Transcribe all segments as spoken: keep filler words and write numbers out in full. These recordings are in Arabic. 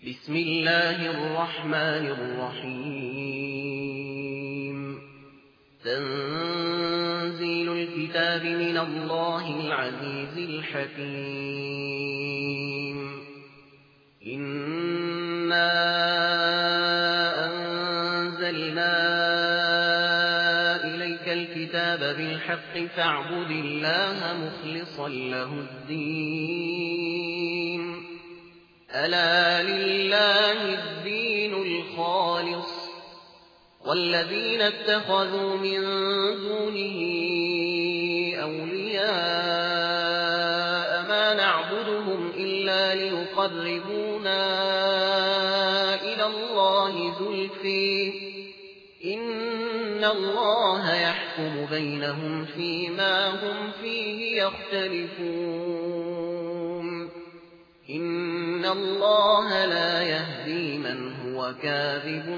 بسم الله الرحمن الرحيم تنزيل الكتاب من الله العزيز الحكيم إنا أنزلنا إليك الكتاب بالحق فاعبد الله مخلصا له الدين ألا لله الدين الخالص والذين اتخذوا من دونه أولياء ما نعبدهم إلا ليقربونا إلى الله زلفى إن الله يحكم بينهم فيما هم فيه يختلفون إن الله لا يهدي من هو كاذب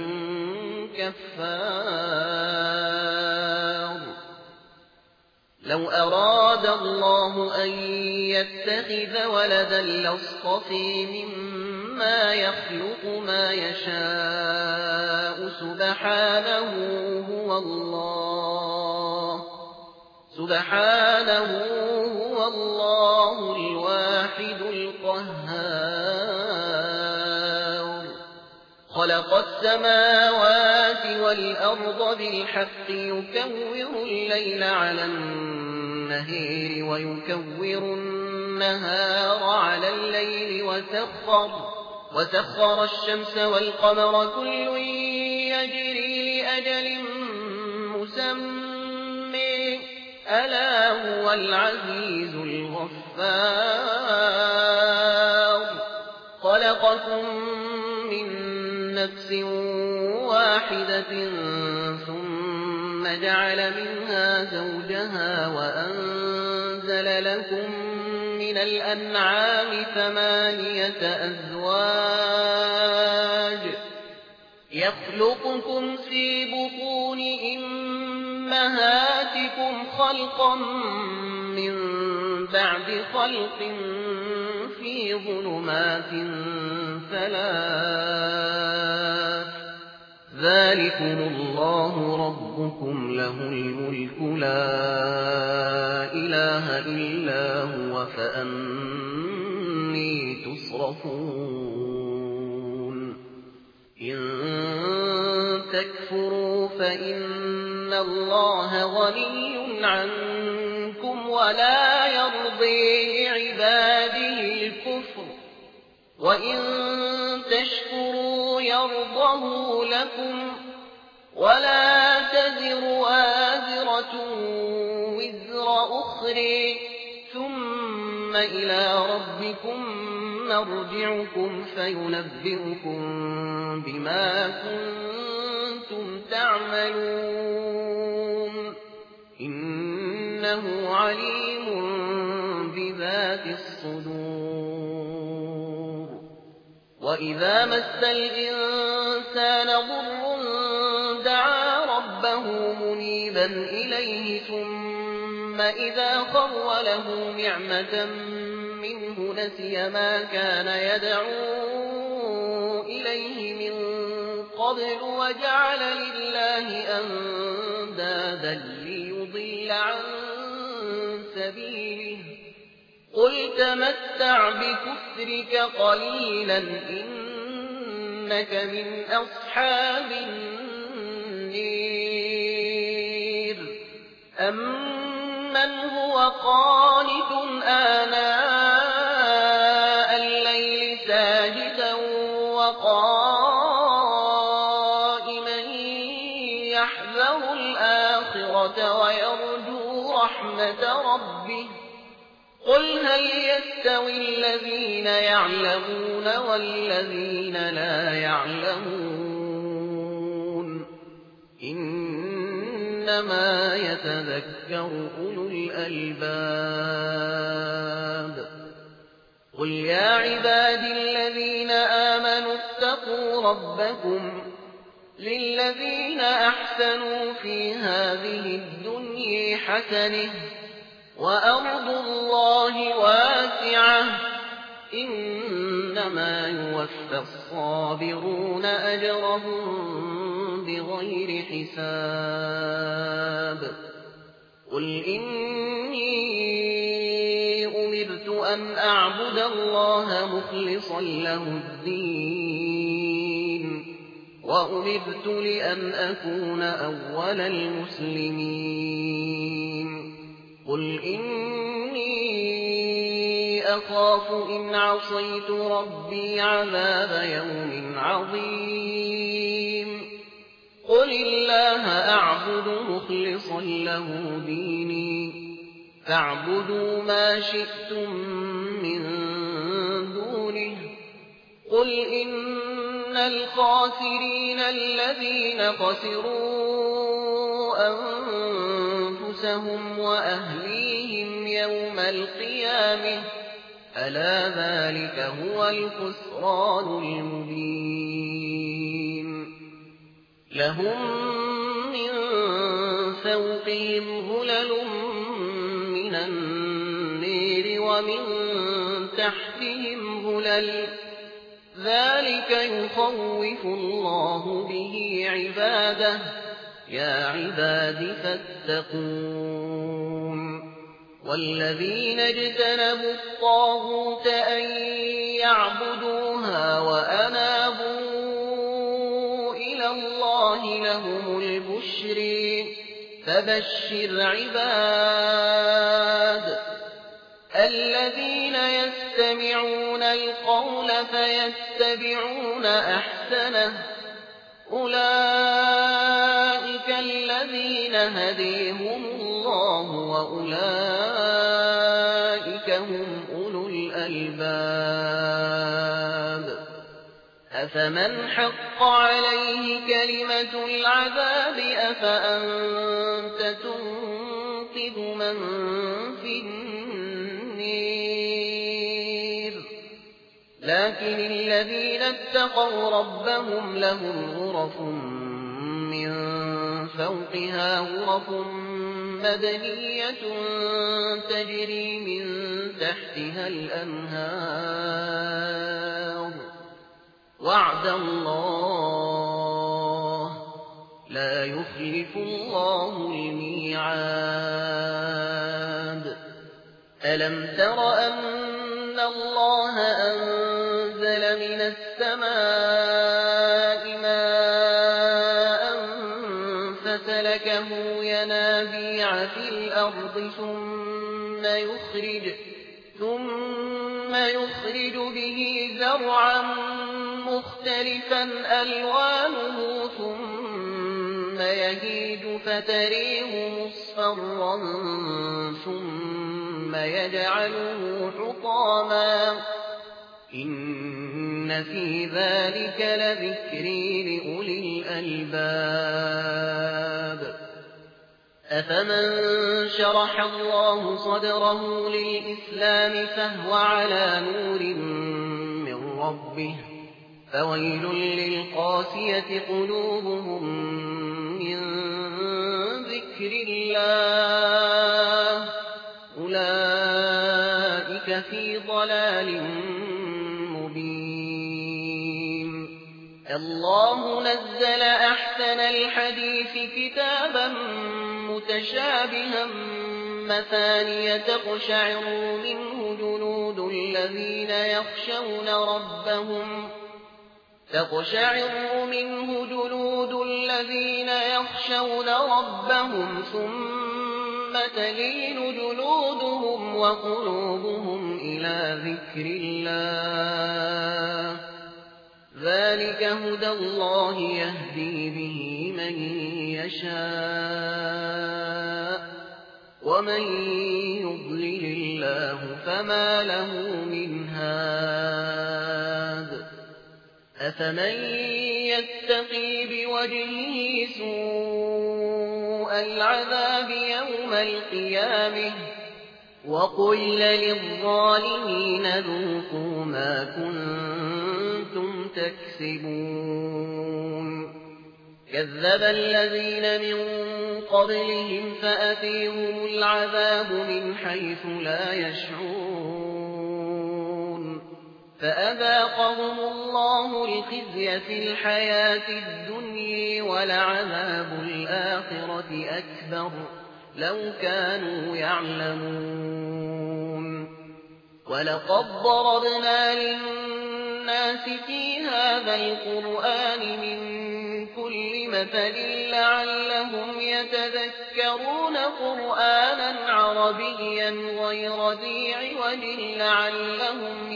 كفار لو أراد الله أن يتخذ ولدا لاصطفى مما يخلق ما يشاء سبحانه هو الله سبحانه هو الله الواحد القهار خلق السماوات والأرض بالحق يكور الليل على النهار ويكور النهار على الليل وسخر وسخر الشمس والقمر كل يجري لأجل مسمى ألا هو العزيز الغفار خلقكم من نفس واحدة ثم جعل منها زوجها وأنزل لكم من الأنعام ثمانية أزواج يخلقكم في بطون أمهاتكم خلقا من بعد خلق في ظلمات ثلاث ذلكم الله ربكم له الملك لا إله إلا هو فأني تصرفون إن تكفروا فإن الله غني عنكم ولا يرضي لعباده الكفر وإن تشكروا يرضه لكم ولا تزر وازرة وزر أخرى ثم إلى ربكم مرجعكم فينبئكم بما كنتم تعملون إنه عليم بذات الصدور وإذا مس الإنسان ضر دعا ربه منيبا إليه ثم إذا خوله نعمة منه نسي ما كان يدعو إليه من قبل وجعل لله أندادا ليضل عن سبيله قل تمتع بكفرك قليلا إنك من أصحاب النير أمن هو قانت آناء الليل ساجدا وقائما يحذر الآخرة ويرجو رحمة ربه قل هل يستوي الذين يعلمون والذين لا يعلمون إنما يتذكر أولو الألباب قل يا عبادي الذين آمنوا اتقوا ربكم للذين أحسنوا في هذه الدنيا حسنة وأرض الله واسعة إنما يوفى الصابرون أجرهم بغير حساب قل إني أمرت أن أعبد الله مخلصا له الدين وأمرت لأن أكون أول المسلمين قل إني أخاف إن عصيت ربي عذاب يوم عظيم قل الله أعبد مخلصا له ديني فاعبدوا ما شئتم من دونه قل إن الخاسرين الذين خسروا أنفسهم وأهليهم يوم القيامة ألا ذلك هو الخسران المبين لهم من فوقهم ظلل من النير ومن تحتهم ظلل ذلك يخوف الله به عباده يا عباد فاتقون والذين اجتنبوا الطاغوت أن يعبدوها وأنابوا إلى الله لهم البشر فبشر عباد الذين يستمعون القول فيتبعون أحسنه أولئك الذين هديهم الله وأولئك هم أولو الألباب أفمن حق عليه كلمة العذاب أفأنت تنقذ من في النير لكن الذين اتقوا ربهم لهم غرف من فوقها غرف مبنية تجري من تحتها الأنهار وعد الله لا يخلف الله الميعاد ألم تر أن الله أنزل من السماء ماء فسلكه ينابيع في الأرض ثم يخرج ثم يخرج به زرعا مختلفا ألوانه ثم يهيج فتريه مصفرا ثم يجعله حطاما إن في ذلك لذكر لأولي الألباب أفمن شرح الله صدره للإسلام فهو على نور من ربه فويل للقاسية قلوبهم من ذكر الله أولئك في ضلال مبين الله نزل أحسن الحديث كتابا متشابها مثانية تقشعر منه جلود الذين يخشون ربهم تقشعر منه جلود الذين يخشون ربهم ثم تلين جلودهم وقلوبهم إلى ذكر الله ذلك هدى الله يهدي به من يشاء ومن يضلل الله فما له من هاد أفمن يتقي بوجهه سوء العذاب يوم القيامة وقل للظالمين ذوقوا ما كنتم تكسبون كذب الذين من قبلهم فأتيهم العذاب من حيث لا يشعرون فأذاقهم الله الخزي في الحياة الدنيا ولعذاب الآخرة أكبر لو كانوا يعلمون ولقد ضربنا للناس في هذا القرآن من كل مثل لعلهم يتذكرون قرآنا عربيا غير ذي عوج لعلهم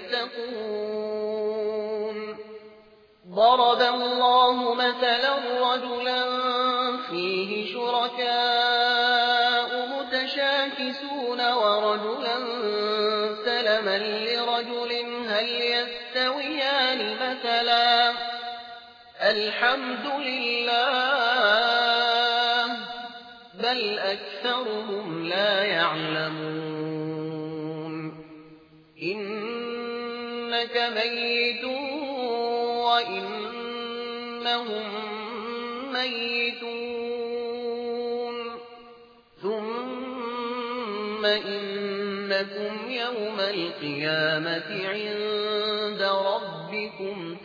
يتقون ضرب الله مثلا رجلا فيه شركاء متشاكسون ورجلا سلما لرجل هل يستويان مثلا الحمد لله بل أكثرهم لا يعلمون إنك ميت وإنهم ميتون ثم إنكم يوم القيامة عند ربكم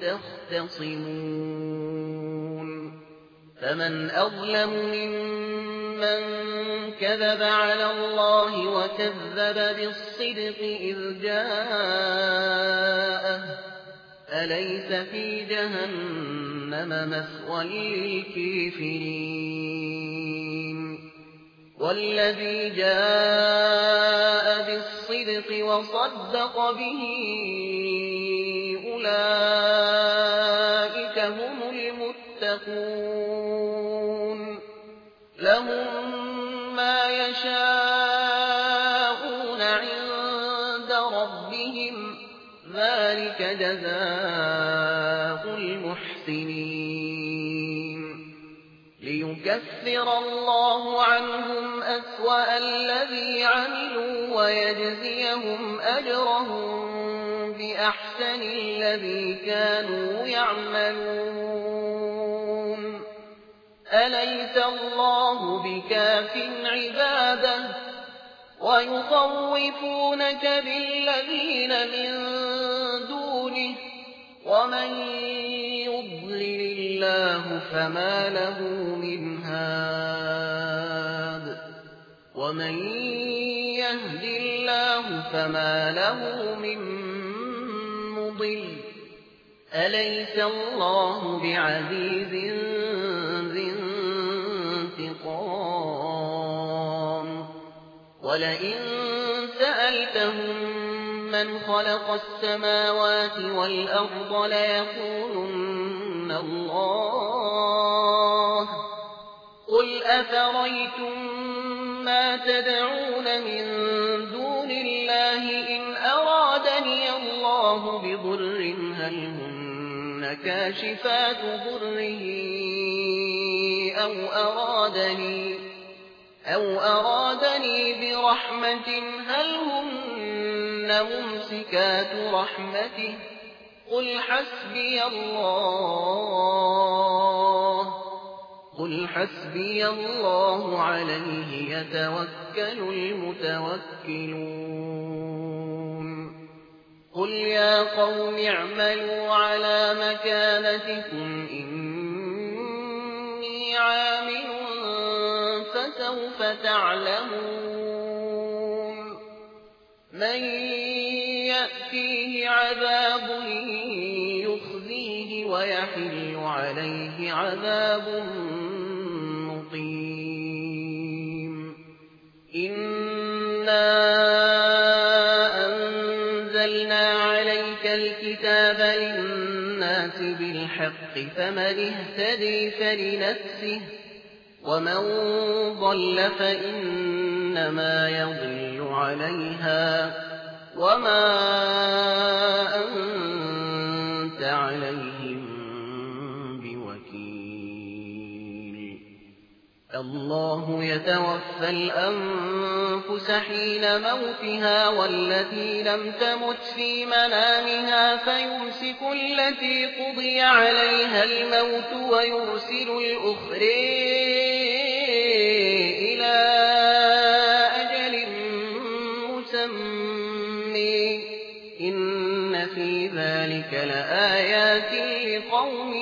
تختصمون فمن أظلم ممن كذب على الله وكذب بالصدق إذ جاءه أليس في جهنم مثوى للكافرين والذي جاء بالصدق وصدق به أولئك هم المتقون لهم ما يشاءون عند ربهم ذلك جزاء المحسنين ليكفر الله عنهم أسوأ الذي عملوا ويجزيهم أجرهم بأحسن الذي كانوا يعملون أليس الله بكاف عباده ويخوفونك بالذين من دونه ومن يضلل الله فما له من هاد ومن يهد الله فما له من مضل أليس الله بعزيز ذي انتقام ولئن سألتهم من خلق السماوات والأرض ليقولن الله قل أفريتم ما تدعون من دون الله إن أرادني الله بضر هل هن كاشفات ضره أو أرادني أو أرادني برحمة هل هن ممسكات رحمته قل حسبي الله قل حسبي الله عليه يتوكل المتوكلون قل يا قوم اعملوا على مكانتكم إني عامل فسوف تعلمون من يأتيه عذاب يخزيه ويحل عليه عذاب مقيم إنا أنزلنا عليك الكتاب للناس بالحق فمن اهتدي فلنفسه ومن ضل فإنما يضل عليها وما أنت عليهم بوكيل الله يتوفى الأنفس حين موتها والتي لم تمت في منامها فيمسك التي قضي عليها الموت ويرسل الأخرى إلى أجل مسمى إن في ذلك لآيات لقوم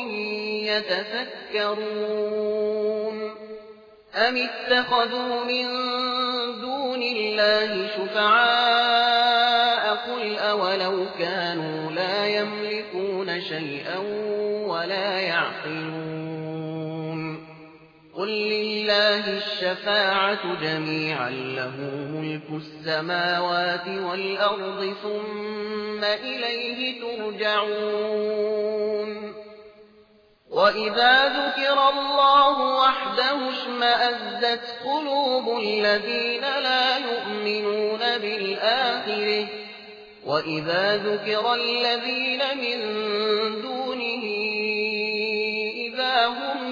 يتفكرون أم اتخذوا من دون الله شفعاء قل أولو كانوا لا يملكون شيئا ولا يعقلون قل لله الشفاعة جميعا له ملك السماوات والأرض ثم إليه ترجعون وإذا ذكر الله وحده اشمأزت قلوب الذين لا يؤمنون بالآخرة وإذا ذكر الذين من دونه إذا هم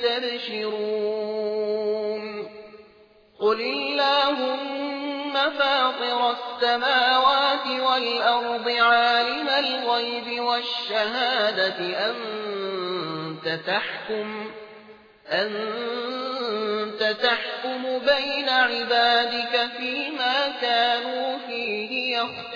يستبشرون قل اللهم فاطر السماوات والأرض عالم الغيب والشهادة أنت تحكم أنت تحكم بين عبادك فيما كانوا فيه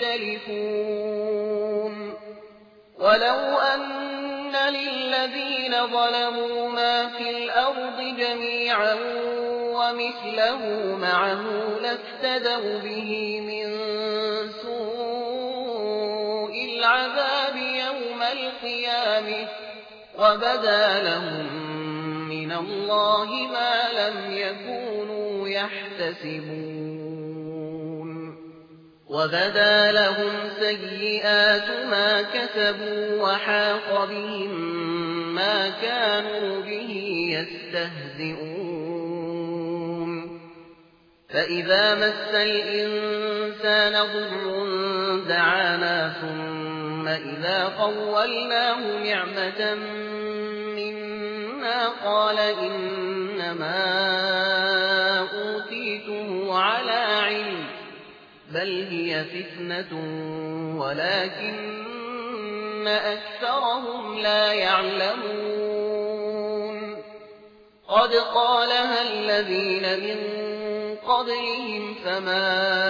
يختلفون ولو أن للذين ظلموا ما في الأرض جميعا ومثله معه لافتدوا به من سوء العذاب يوم القيامة وبدا لهم من الله ما لم يكونوا يحتسبون وبدا لهم سيئات ما كسبوا وحاق بهم ما كانوا به يستهزئون فإذا مس الإنسان ضر دعانا ثم إذا خولناه نعمة منا قال إنما أوتيته على علم بل هي فتنة ولكن أكثرهم لا يعلمون قد قالها الذين من قبلهم فما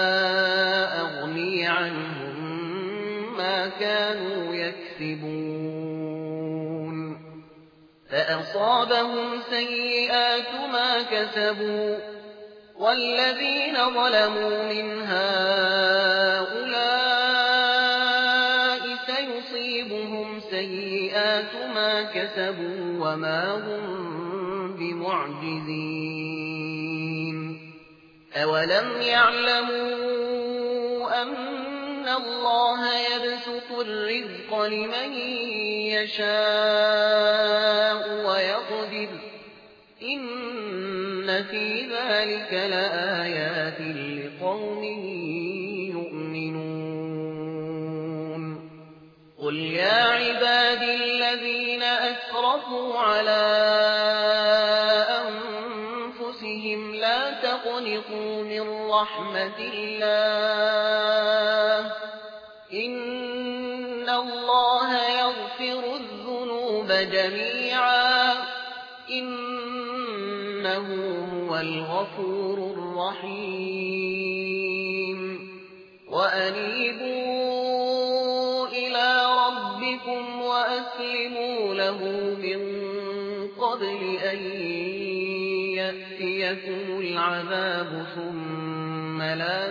أغني عنهم ما كانوا يكسبون فأصابهم سيئات ما كسبوا والذين ظلموا من هؤلاء سيصيبهم سيئات ما كسبوا وما هم بمعجزين أولم يعلموا أن الله يبسط الرزق لمن يشاء ويقدر إن في ذلك لآيات لقوم يؤمنون قل يا عبادي الذين أسرفوا على أنفسهم لا تقنطوا من رحمة الله إن الله يغفر الذنوب جميعا إنه هو الغفور الرحيم وأنيبوا إلى ربكم وأسلموا له من قبل أن يأتيكم العذاب ثم لا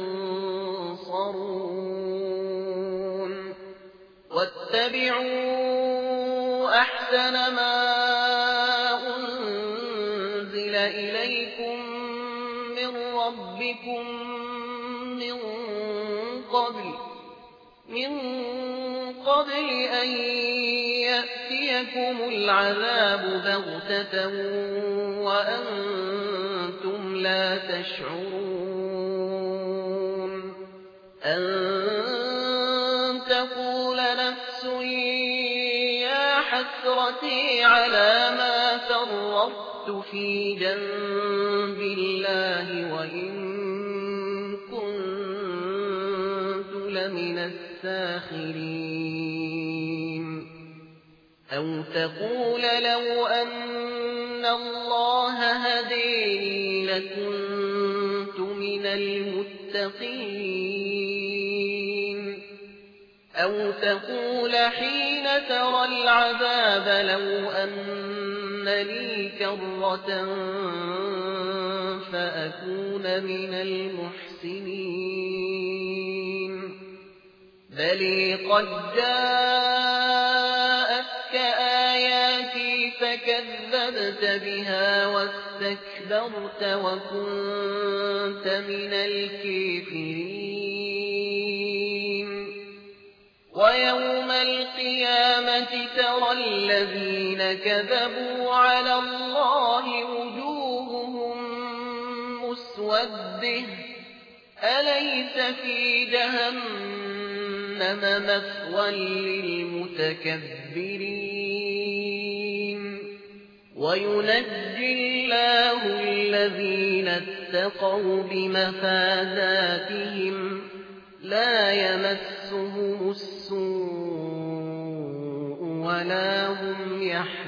تنصرون واتبعوا أحسن ما إليكم من ربكم من قبل من قبل أن يأتيكم العذاب بغتة وأنتم لا تشعرون أن تقول نفس يا حسرتي على ما فرطت في جنب الله وإن كنت لمن الساخرين أو تقول لو أن الله هديني لكنت من المتقين أو تقول حين ترى العذاب لو أن لي كرة فأكون من المحسنين بل قد جاءتك آياتي فكذبت بها واستكبرت وكنت من الكافرين ويوم القيامة ترى الذين كذبوا على الله وجوههم مسودة أليس في جهنم مثوى للمتكبرين وينجي الله الذين اتقوا بمفازاتهم لا يمسهم السوء ولا هم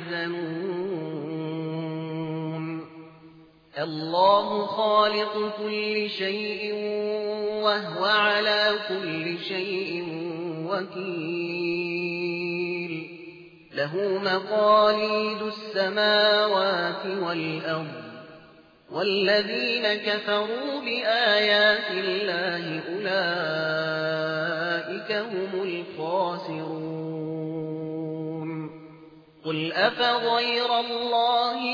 يحزنون الله خالق كل شيء وهو على كل شيء وكيل له مقاليد السماوات والأرض والذين كفروا بآيات الله أولئك هم الخاسرون قل أفغير الله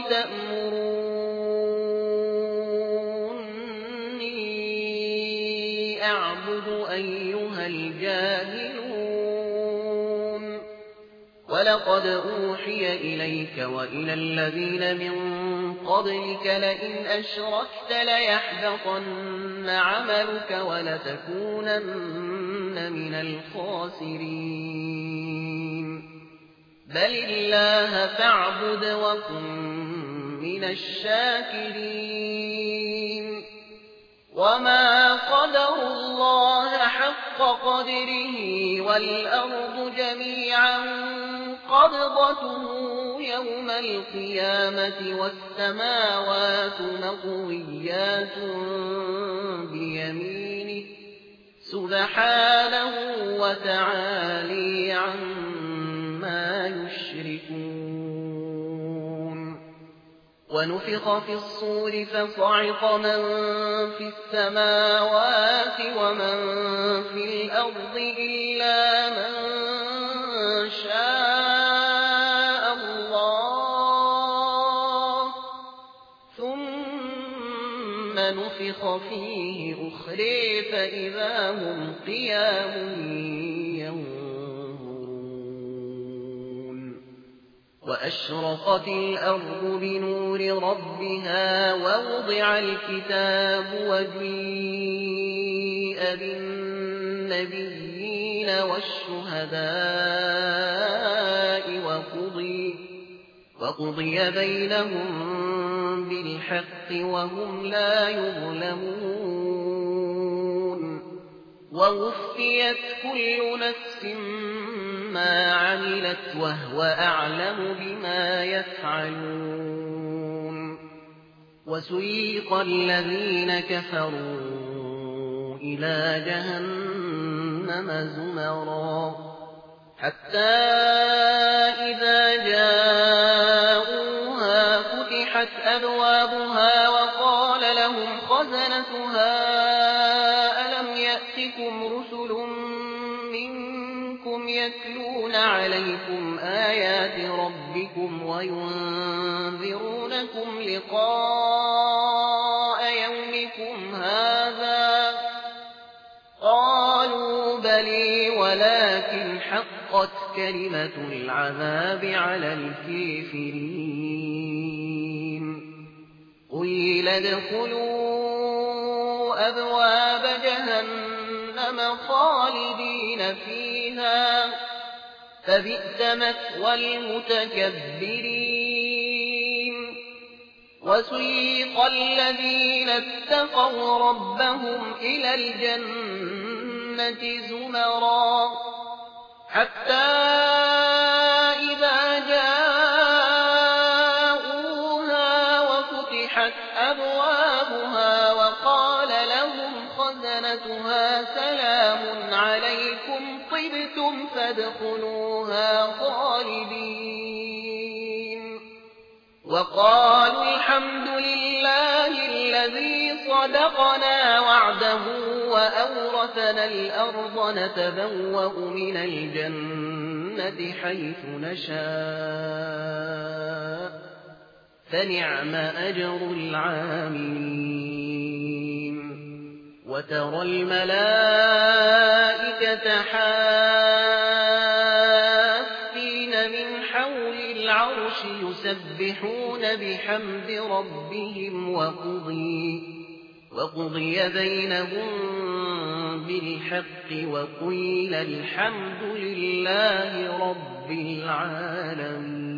تأمروني أعبد أيها الجاهلون ولقد أوحي إليك وإلى الذين من قبلك لئن أشركت ليحبطن عملك ولتكونن من الخاسرين بل الله فاعبد وكن من الشاكرين وما قدر الله حق قدره والأرض جميعا قبضته يوم القيامة والسماوات مطويات بيمينه سبحانه وتعالى عما يشركون ونفخ في الصور فصعق من في السماوات ومن في الأرض إلا من شاء الله ثم نفخ فيه أخرى فإذا هم قيام ينظرون وأشرقت الأرض بنور ربها ووضع الكتاب وجيء بالنبيين والشهداء وقضي, وقضي بينهم بالحق وهم لا يظلمون ووفيت كل نفس ما عملت وهو أعلم بما يفعلون وسيق الذين كفروا إلى جهنم زمرا حتى إذا جاءوها فتحت أبوابها وقال لهم خزنتها ألم يأتكم رسل منكم يتلون عليكم آيات ربكم وينذرونكم لقاء يومكم هذا قالوا بلي ولكن حقت كلمة العذاب على الكافرين قيل ادخلوا أبواب جهنم خالدين فيها فبئس مثوى المتكبرين وسيق الذين اتقوا ربهم إلى الجنة زمرا حتى إذا جاءوها وفتحت أبوابها وقال لهم خزنتها سلام عليكم طبتم فادخلوها خالدين وقالوا الحمد لله الذي صدقنا وعده وأورثنا الأرض نتبوأ من الجنة حيث نشاء فنعم أجر العاملين وترى الملائكة حافين من حول العرش يسبحون بحمد ربهم وقضي, وقضي بينهم بالحق وقيل الحمد لله رب العالمين.